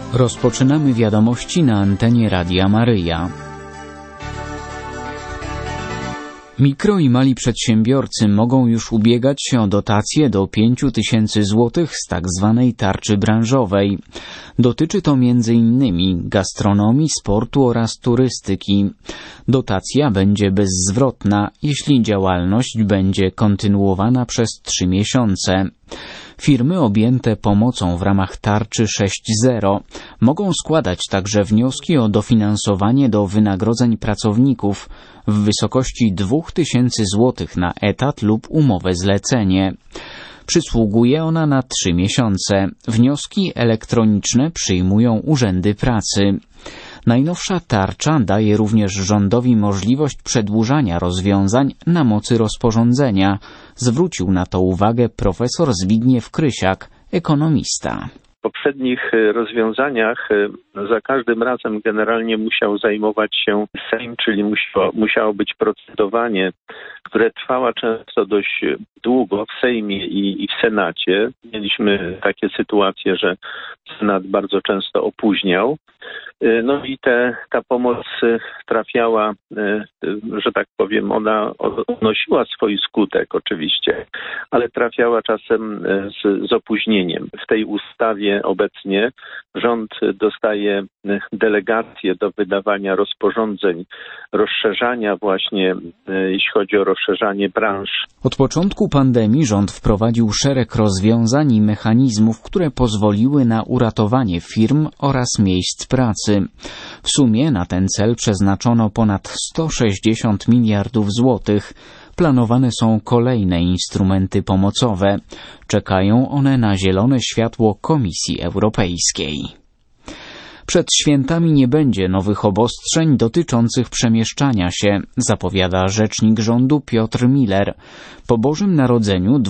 Rozpoczynamy wiadomości na antenie Radia Maryja. Mikro i mali przedsiębiorcy mogą już ubiegać się o dotacje do 5 000 złotych z tak zwanej tarczy branżowej. Dotyczy to m.in. gastronomii, sportu oraz turystyki. Dotacja będzie bezzwrotna, jeśli działalność będzie kontynuowana przez 3 miesiące. Firmy objęte pomocą w ramach tarczy 6.0 mogą składać także wnioski o dofinansowanie do wynagrodzeń pracowników w wysokości 2000 zł na etat lub umowę zlecenie. Przysługuje ona na 3 miesiące. Wnioski elektroniczne przyjmują urzędy pracy. Najnowsza tarcza daje również rządowi możliwość przedłużania rozwiązań na mocy rozporządzenia. Zwrócił na to uwagę profesor Zbigniew Krysiak, ekonomista. W poprzednich rozwiązaniach za każdym razem generalnie musiał zajmować się Sejm, czyli musiało być procedowanie, które trwało często dość długo w Sejmie i w Senacie. Mieliśmy takie sytuacje, że Senat bardzo często opóźniał. No i ta pomoc trafiała, że tak powiem, ona odnosiła swój skutek oczywiście, ale trafiała czasem z opóźnieniem. W tej ustawie obecnie rząd dostaje delegacje do wydawania rozporządzeń, rozszerzania właśnie, jeśli chodzi o rozszerzanie branż. Od początku pandemii rząd wprowadził szereg rozwiązań i mechanizmów, które pozwoliły na uratowanie firm oraz miejsc pracy. W sumie na ten cel przeznaczono ponad 160 miliardów złotych. Planowane są kolejne instrumenty pomocowe. Czekają one na zielone światło Komisji Europejskiej. Przed świętami nie będzie nowych obostrzeń dotyczących przemieszczania się, zapowiada rzecznik rządu Piotr Miller. Po Bożym Narodzeniu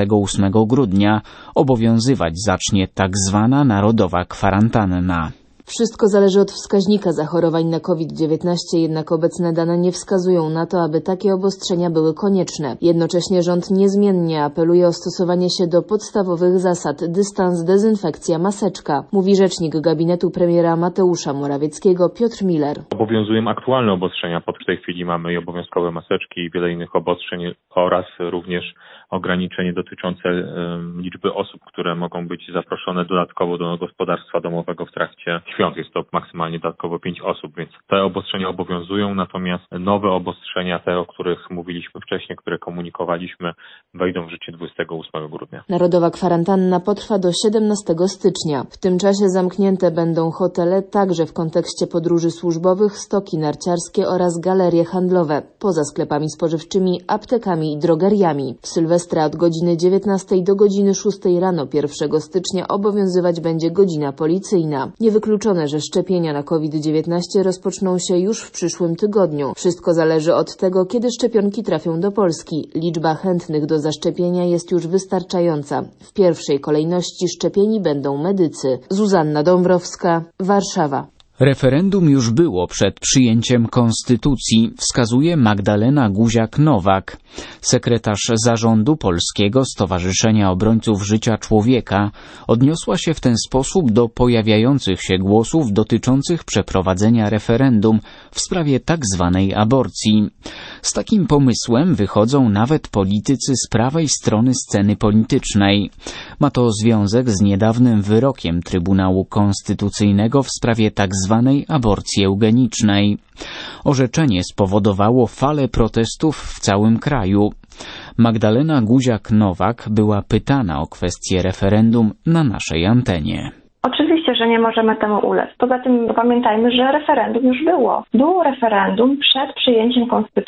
28 grudnia obowiązywać zacznie tak zwana narodowa kwarantanna. Wszystko zależy od wskaźnika zachorowań na COVID-19, jednak obecne dane nie wskazują na to, aby takie obostrzenia były konieczne. Jednocześnie rząd niezmiennie apeluje o stosowanie się do podstawowych zasad: dystans, dezynfekcja, maseczka, mówi rzecznik gabinetu premiera Mateusza Morawieckiego Piotr Miller. Obowiązują aktualne obostrzenia, w tej chwili mamy i obowiązkowe maseczki i wiele innych obostrzeń oraz również ograniczenie dotyczące liczby osób, które mogą być zaproszone dodatkowo do gospodarstwa domowego w trakcie świąt. Jest to maksymalnie dodatkowo 5 osób, więc te obostrzenia obowiązują, natomiast nowe obostrzenia, te, o których mówiliśmy wcześniej, które komunikowaliśmy, wejdą w życie 28 grudnia. Narodowa kwarantanna potrwa do 17 stycznia. W tym czasie zamknięte będą hotele, także w kontekście podróży służbowych, stoki narciarskie oraz galerie handlowe, poza sklepami spożywczymi, aptekami i drogeriami. W Sylwestra od godziny 19 do godziny 6 rano 1 stycznia obowiązywać będzie godzina policyjna. Niewykluczone, że szczepienia na COVID-19 rozpoczną się już w przyszłym tygodniu. Wszystko zależy od tego, kiedy szczepionki trafią do Polski. Liczba chętnych do zaszczepienia jest już wystarczająca. W pierwszej kolejności szczepieni będą medycy. Zuzanna Dąbrowska, Warszawa. Referendum już było przed przyjęciem konstytucji, wskazuje Magdalena Guziak-Nowak. Sekretarz zarządu Polskiego Stowarzyszenia Obrońców Życia Człowieka odniosła się w ten sposób do pojawiających się głosów dotyczących przeprowadzenia referendum w sprawie tak zwanej aborcji. Z takim pomysłem wychodzą nawet politycy z prawej strony sceny politycznej. Ma to związek z niedawnym wyrokiem Trybunału Konstytucyjnego w sprawie tak zwanej aborcji eugenicznej. Orzeczenie spowodowało falę protestów w całym kraju. Magdalena Guziak-Nowak była pytana o kwestię referendum na naszej antenie. Oczywiście, że nie możemy temu ulec. Poza tym pamiętajmy, że referendum już było. Było referendum przed przyjęciem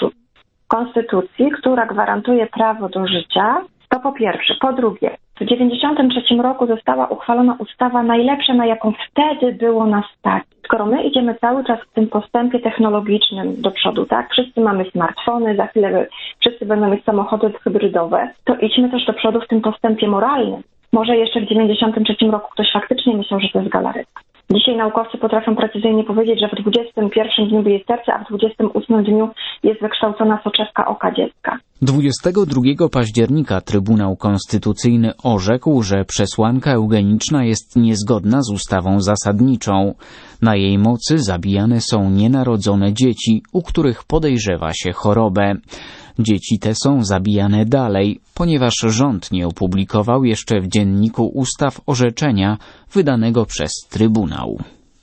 konstytucji, która gwarantuje prawo do życia. To po pierwsze. Po drugie, w 1993 roku została uchwalona ustawa najlepsza, na jaką wtedy było nas stać. Skoro my idziemy cały czas w tym postępie technologicznym do przodu, tak? Wszyscy mamy smartfony, za chwilę wszyscy będą mieć samochody hybrydowe, to idźmy też do przodu w tym postępie moralnym. Może jeszcze w 1993 roku ktoś faktycznie myślał, że to jest galaretka. Dzisiaj naukowcy potrafią precyzyjnie powiedzieć, że w 21 dniu bije serce, a w 28 dniu jest wykształcona soczewka oka dziecka. 22 października Trybunał Konstytucyjny orzekł, że przesłanka eugeniczna jest niezgodna z ustawą zasadniczą. Na jej mocy zabijane są nienarodzone dzieci, u których podejrzewa się chorobę. Dzieci te są zabijane dalej, ponieważ rząd nie opublikował jeszcze w Dzienniku Ustaw orzeczenia wydanego przez Trybunał.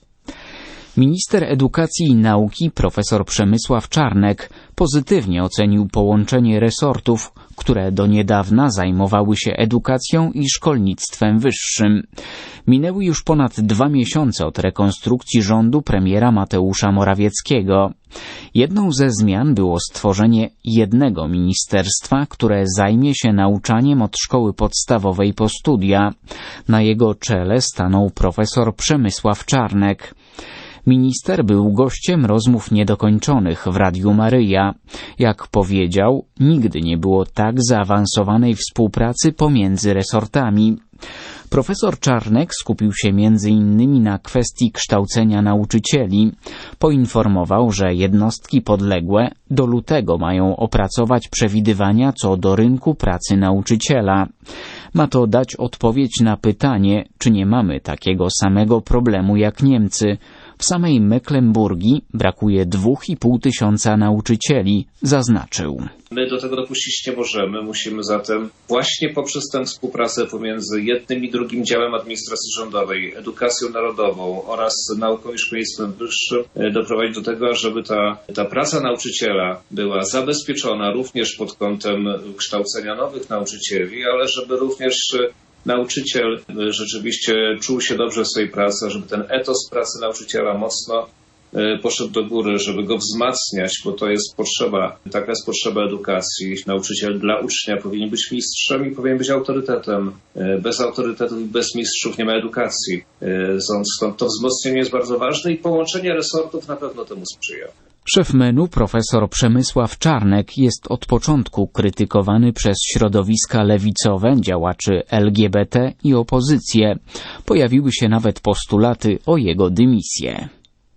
Minister Edukacji i Nauki profesor Przemysław Czarnek pozytywnie ocenił połączenie resortów, które do niedawna zajmowały się edukacją i szkolnictwem wyższym. Minęły już ponad 2 miesiące od rekonstrukcji rządu premiera Mateusza Morawieckiego. Jedną ze zmian było stworzenie jednego ministerstwa, które zajmie się nauczaniem od szkoły podstawowej po studia. Na jego czele stanął profesor Przemysław Czarnek. Minister był gościem rozmów niedokończonych w Radiu Maryja. Jak powiedział, nigdy nie było tak zaawansowanej współpracy pomiędzy resortami. Profesor Czarnek skupił się m.in. na kwestii kształcenia nauczycieli. Poinformował, że jednostki podległe do lutego mają opracować przewidywania co do rynku pracy nauczyciela. Ma to dać odpowiedź na pytanie, czy nie mamy takiego samego problemu jak Niemcy. W samej Mecklenburgii brakuje 2,5 tysiąca nauczycieli, zaznaczył. My do tego dopuścić nie możemy. Musimy zatem właśnie poprzez tę współpracę pomiędzy jednym i drugim działem administracji rządowej, edukacją narodową oraz nauką i szkolnictwem wyższym doprowadzić do tego, żeby ta praca nauczyciela była zabezpieczona również pod kątem kształcenia nowych nauczycieli, ale żeby również nauczyciel rzeczywiście czuł się dobrze w swojej pracy, żeby ten etos pracy nauczyciela mocno poszedł do góry, żeby go wzmacniać, bo to jest potrzeba, taka jest potrzeba edukacji. Nauczyciel dla ucznia powinien być mistrzem i powinien być autorytetem. Bez autorytetów i bez mistrzów nie ma edukacji. Stąd to wzmocnienie jest bardzo ważne i połączenie resortów na pewno temu sprzyja. Szef MEN-u profesor Przemysław Czarnek jest od początku krytykowany przez środowiska lewicowe, działaczy LGBT i opozycję. Pojawiły się nawet postulaty o jego dymisję.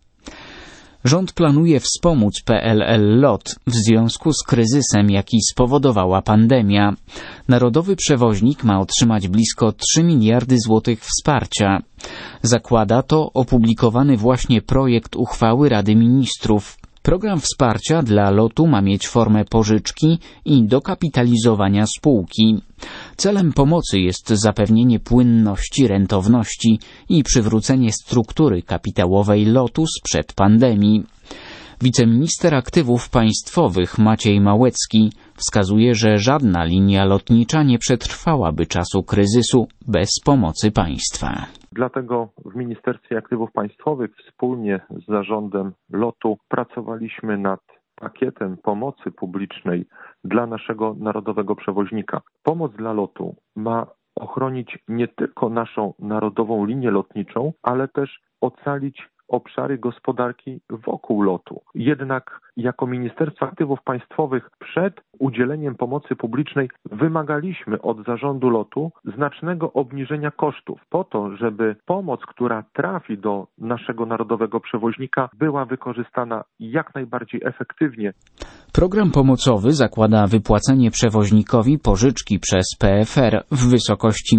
Rząd planuje wspomóc PLL LOT w związku z kryzysem, jaki spowodowała pandemia. Narodowy przewoźnik ma otrzymać blisko 3 miliardy złotych wsparcia. Zakłada to opublikowany właśnie projekt uchwały Rady Ministrów. Program wsparcia dla LOT-u ma mieć formę pożyczki i dokapitalizowania spółki. Celem pomocy jest zapewnienie płynności, rentowności i przywrócenie struktury kapitałowej LOT-u sprzed pandemii. Wiceminister Aktywów Państwowych Maciej Małecki wskazuje, że żadna linia lotnicza nie przetrwałaby czasu kryzysu bez pomocy państwa. Dlatego w Ministerstwie Aktywów Państwowych wspólnie z zarządem LOT-u pracowaliśmy nad pakietem pomocy publicznej dla naszego narodowego przewoźnika. Pomoc dla LOT-u ma ochronić nie tylko naszą narodową linię lotniczą, ale też ocalić obszary gospodarki wokół LOT-u. Jednak jako Ministerstwo Aktywów Państwowych przed udzieleniem pomocy publicznej wymagaliśmy od zarządu LOT-u znacznego obniżenia kosztów po to, żeby pomoc, która trafi do naszego narodowego przewoźnika, była wykorzystana jak najbardziej efektywnie. Program pomocowy zakłada wypłacenie przewoźnikowi pożyczki przez PFR w wysokości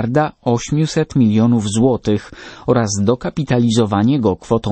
1,8 mld złotych oraz dokapitalizowanie go kwotą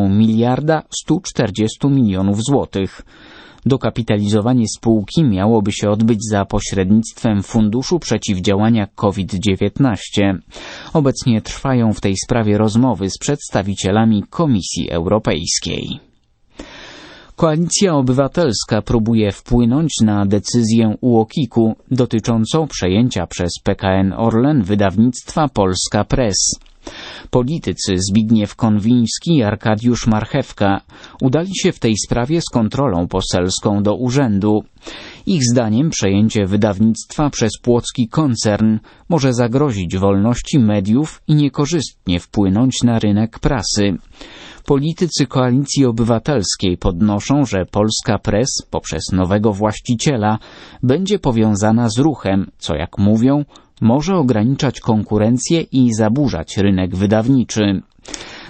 1,140 mld złotych. Dokapitalizowanie spółki miałoby się odbyć za pośrednictwem Funduszu Przeciwdziałania COVID-19. Obecnie trwają w tej sprawie rozmowy z przedstawicielami Komisji Europejskiej. Koalicja Obywatelska próbuje wpłynąć na decyzję UOKiK-u dotyczącą przejęcia przez PKN Orlen wydawnictwa Polska Press. Politycy Zbigniew Konwiński i Arkadiusz Marchewka udali się w tej sprawie z kontrolą poselską do urzędu. Ich zdaniem przejęcie wydawnictwa przez płocki koncern może zagrozić wolności mediów i niekorzystnie wpłynąć na rynek prasy. Politycy Koalicji Obywatelskiej podnoszą, że Polska Press poprzez nowego właściciela będzie powiązana z ruchem, co jak mówią, może ograniczać konkurencję i zaburzać rynek wydawniczy.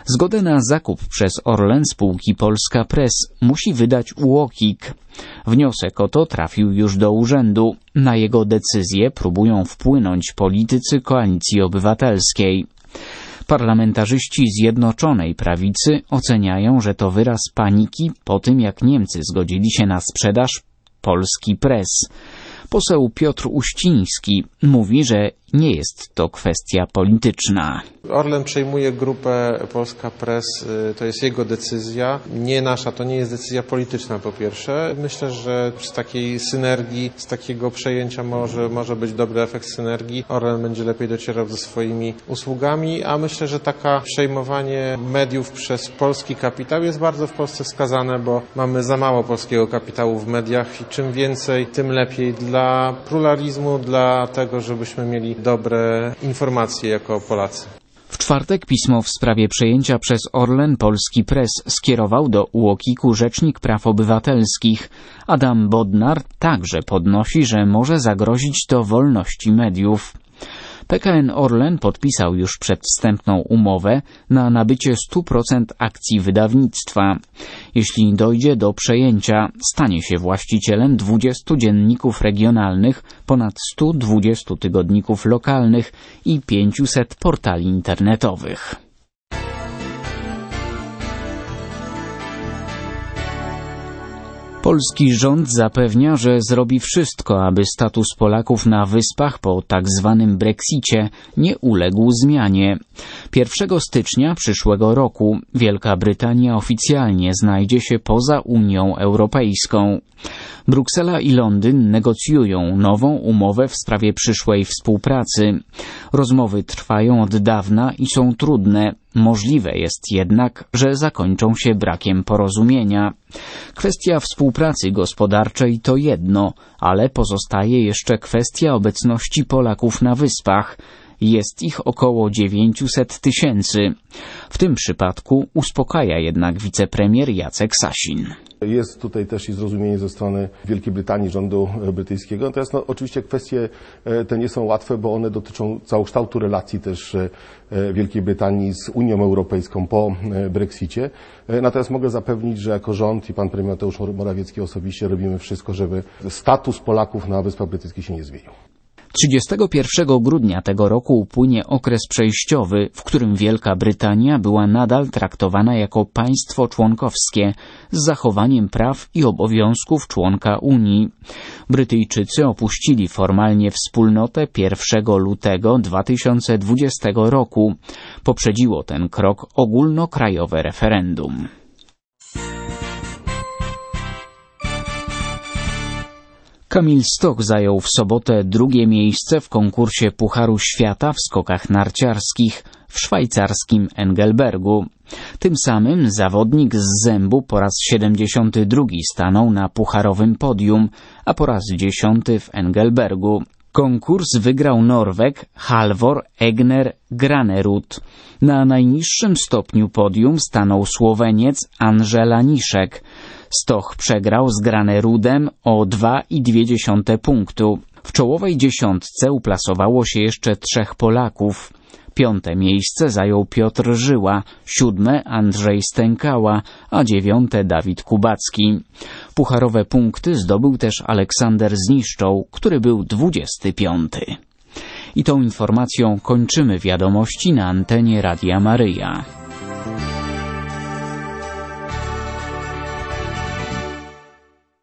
Zgodę na zakup przez Orlen spółki Polska Press musi wydać UOKiK. Wniosek o to trafił już do urzędu. Na jego decyzję próbują wpłynąć politycy Koalicji Obywatelskiej. Parlamentarzyści Zjednoczonej Prawicy oceniają, że to wyraz paniki po tym, jak Niemcy zgodzili się na sprzedaż Polski Press. Poseł Piotr Uściński mówi, że nie jest to kwestia polityczna. Orlen przejmuje grupę Polska Press, to jest jego decyzja, nie nasza, to nie jest decyzja polityczna po pierwsze. Myślę, że z takiej synergii, z takiego przejęcia może być dobry efekt synergii. Orlen będzie lepiej docierał ze swoimi usługami, a myślę, że taka przejmowanie mediów przez polski kapitał jest bardzo w Polsce wskazane, bo mamy za mało polskiego kapitału w mediach i czym więcej, tym lepiej dla pluralizmu, dla tego, żebyśmy mieli dobre informacje jako Polacy. W czwartek pismo w sprawie przejęcia przez Orlen Polski Press skierował do UOKiK-u Rzecznik Praw Obywatelskich. Adam Bodnar także podnosi, że może zagrozić to wolności mediów. PKN Orlen podpisał już przedwstępną umowę na nabycie 100% akcji wydawnictwa. Jeśli dojdzie do przejęcia, stanie się właścicielem 20 dzienników regionalnych, ponad 120 tygodników lokalnych i 500 portali internetowych. Polski rząd zapewnia, że zrobi wszystko, aby status Polaków na Wyspach po tak zwanym Brexicie nie uległ zmianie. 1 stycznia przyszłego roku Wielka Brytania oficjalnie znajdzie się poza Unią Europejską. Bruksela i Londyn negocjują nową umowę w sprawie przyszłej współpracy. Rozmowy trwają od dawna i są trudne. Możliwe jest jednak, że zakończą się brakiem porozumienia. Kwestia współpracy gospodarczej to jedno, ale pozostaje jeszcze kwestia obecności Polaków na Wyspach. Jest ich około 900 000. W tym przypadku uspokaja jednak wicepremier Jacek Sasin. Jest tutaj też i zrozumienie ze strony Wielkiej Brytanii, rządu brytyjskiego. Natomiast oczywiście kwestie te nie są łatwe, bo one dotyczą całokształtu relacji też Wielkiej Brytanii z Unią Europejską po Brexicie. Natomiast mogę zapewnić, że jako rząd i pan premier Mateusz Morawiecki osobiście robimy wszystko, żeby status Polaków na Wyspach Brytyjskich się nie zmienił. 31 grudnia tego roku upłynie okres przejściowy, w którym Wielka Brytania była nadal traktowana jako państwo członkowskie z zachowaniem praw i obowiązków członka Unii. Brytyjczycy opuścili formalnie wspólnotę 1 lutego 2020 roku. Poprzedziło ten krok ogólnokrajowe referendum. Kamil Stoch zajął w sobotę drugie miejsce w konkursie Pucharu Świata w skokach narciarskich w szwajcarskim Engelbergu. Tym samym zawodnik z Zębu po raz 72 stanął na pucharowym podium, a po raz 10 w Engelbergu. Konkurs wygrał Norweg Halvor Egner Granerud. Na najniższym stopniu podium stanął Słoweniec Andrzej Laniszek. Stoch przegrał z Granerudem o 2,2 punktu. W czołowej dziesiątce uplasowało się jeszcze 3 Polaków. 5. miejsce zajął Piotr Żyła, 7. Andrzej Stękała, a 9. Dawid Kubacki. Pucharowe punkty zdobył też Aleksander Zniszczoł, który był 25. I tą informacją kończymy wiadomości na antenie Radia Maryja.